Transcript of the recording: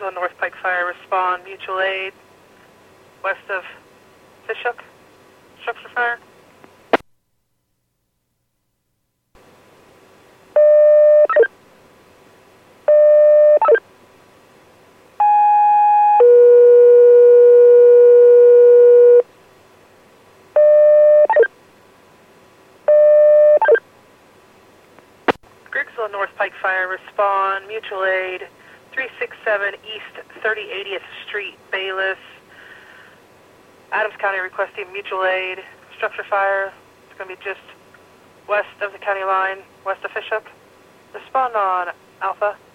on North Pike Fire, respond, mutual aid, west of Fishhook, structure fire. Grigsville, North Pike Fire, respond, mutual aid, 367 East 3080th Street, Bayless. Adams County requesting mutual aid, structure fire. It's going to be just west of the county line, west of Fishhook. Respond on Alpha.